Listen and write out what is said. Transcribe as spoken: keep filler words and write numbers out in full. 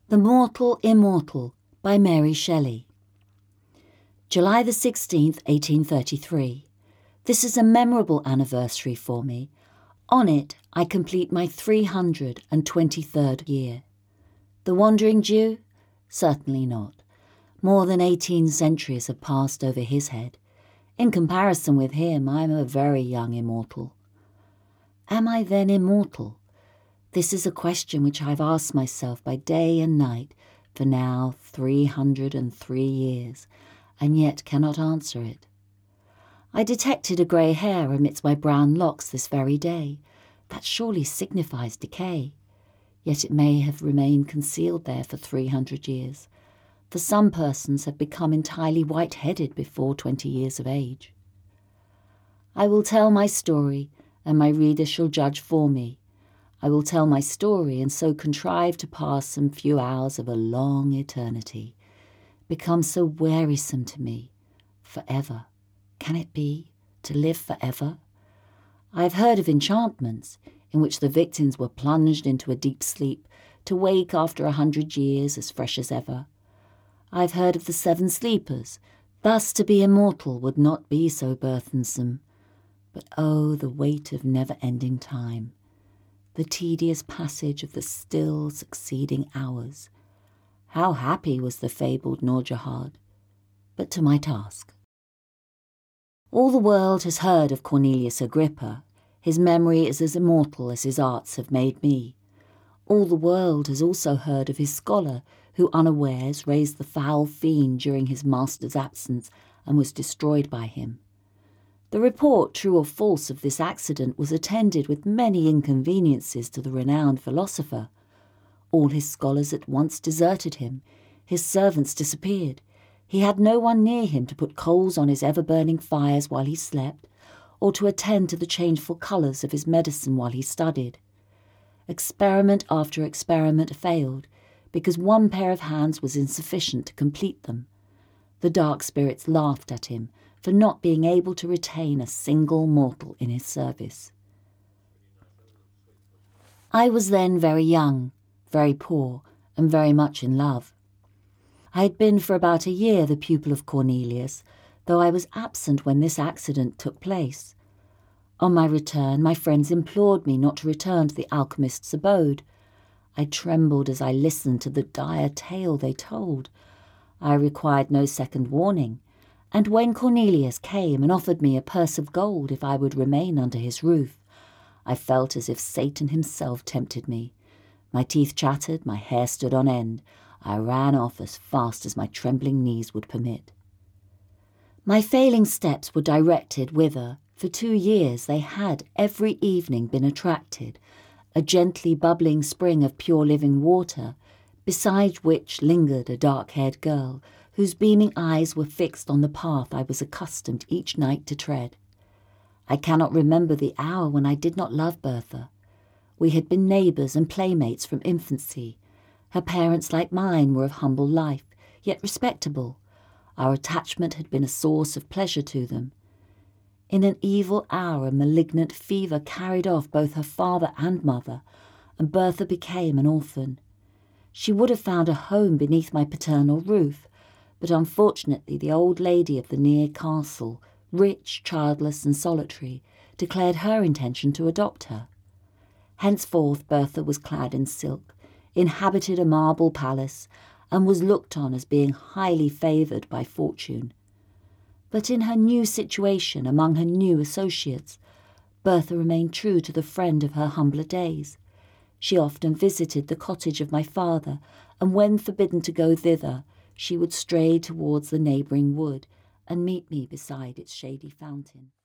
The Mortal Immortal by Mary Shelley. July the sixteenth, eighteen thirty-three. This is a memorable anniversary for me. On it, I complete my three hundred twenty-third year. The Wandering Jew? Certainly not. More than eighteen centuries have passed over his head. In comparison with him, I am a very young immortal. Am I then immortal? This is a question which I have asked myself by day and night for now three hundred and three years, and yet cannot answer it. I detected a grey hair amidst my brown locks this very day. That surely signifies decay. Yet it may have remained concealed there for three hundred years, for some persons have become entirely white-headed before twenty years of age. I will tell my story, and my reader shall judge for me. I will tell my story and so contrive to pass some few hours of a long eternity, become so wearisome to me. Forever. Can it be? To live forever? I have heard of enchantments, in which the victims were plunged into a deep sleep, to wake after a hundred years as fresh as ever. I have heard of the seven sleepers. Thus to be immortal would not be so burthensome. But oh, the weight of never-ending time, the tedious passage of the still succeeding hours. How happy was the fabled Nourjahad! But to my task. All the world has heard of Cornelius Agrippa. His memory is as immortal as his arts have made me. All the world has also heard of his scholar, who unawares raised the foul fiend during his master's absence and was destroyed by him. The report, true or false, of this accident was attended with many inconveniences to the renowned philosopher. All his scholars at once deserted him. His servants disappeared. He had no one near him to put coals on his ever-burning fires while he slept, or to attend to the changeful colours of his medicine while he studied. Experiment after experiment failed, because one pair of hands was insufficient to complete them. The dark spirits laughed at him for not being able to retain a single mortal in his service. I was then very young, very poor, and very much in love. I had been for about a year the pupil of Cornelius, though I was absent when this accident took place. On my return, my friends implored me not to return to the alchemist's abode. I trembled as I listened to the dire tale they told. I required no second warning, and when Cornelius came and offered me a purse of gold if I would remain under his roof, I felt as if Satan himself tempted me. My teeth chattered, my hair stood on end. I ran off as fast as my trembling knees would permit. My failing steps were directed whither, for two years they had every evening been attracted, a gently bubbling spring of pure living water, beside which lingered a dark-haired girl, whose beaming eyes were fixed on the path I was accustomed each night to tread. I cannot remember the hour when I did not love Bertha. We had been neighbours and playmates from infancy. Her parents, like mine, were of humble life, yet respectable. Our attachment had been a source of pleasure to them. In an evil hour, a malignant fever carried off both her father and mother, and Bertha became an orphan. She would have found a home beneath my paternal roof, but unfortunately the old lady of the near castle, rich, childless, and solitary, declared her intention to adopt her. Henceforth Bertha was clad in silk, inhabited a marble palace, and was looked on as being highly favoured by fortune. But in her new situation among her new associates, Bertha remained true to the friend of her humbler days. She often visited the cottage of my father, and when forbidden to go thither, she would stray towards the neighbouring wood and meet me beside its shady fountain.